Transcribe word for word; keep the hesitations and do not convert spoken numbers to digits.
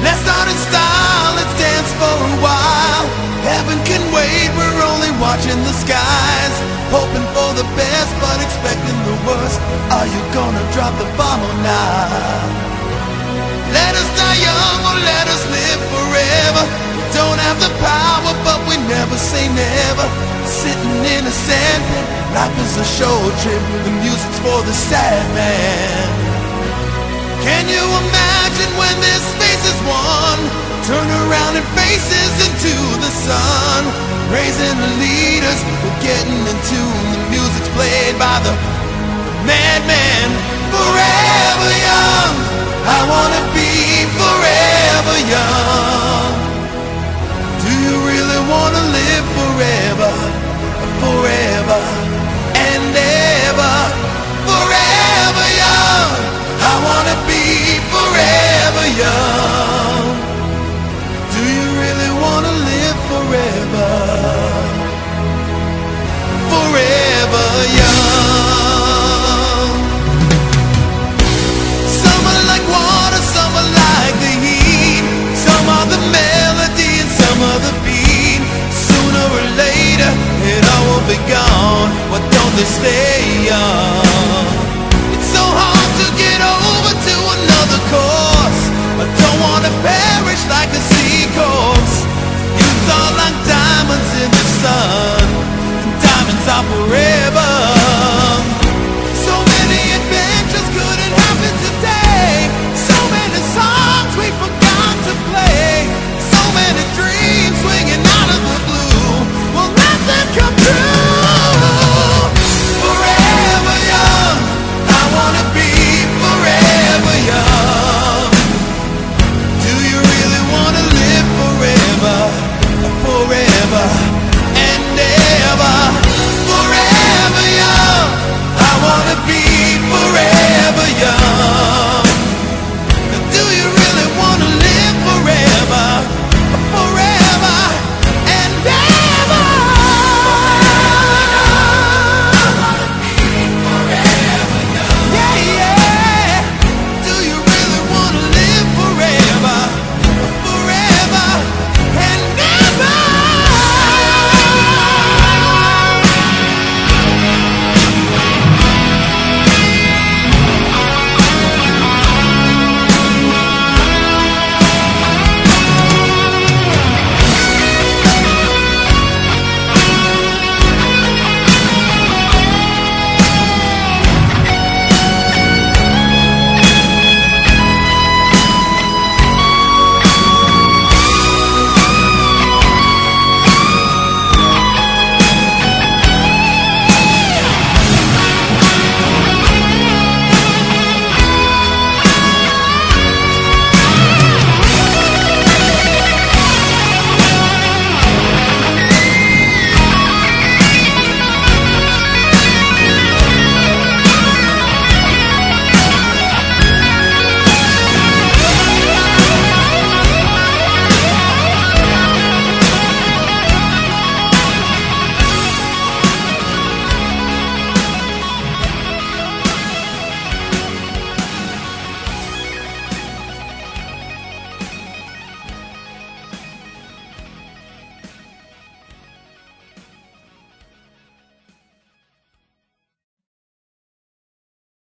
Let's start in style, let's dance for a while. Heaven can wait, we're only watching the skies, hoping for the best but expecting the worst. Are you gonna drop the bomb or not? Let us die young or let us live forever. We don't have the power but we never say never. Sitting in a sandpit, life is a show trip, the music's for the sad man. Can you imagine when this space is won? Turn around and faces into the sun. Raising the leaders, we're getting in tune. The music's played by the madman. Forever young, I wanna be forever young. Do you really wanna live forever? Forever and ever. Forever young, I wanna be forever young. Do you really wanna live forever? Forever young. Some are like water, some are like the heat. Some are the melody and some are the beat. Sooner or later it all will be gone. Why don't they stay young? It's so hard to get over to another course. I don't wanna perish like a seacourse. Youth are like diamonds in the sun, and diamonds are forever.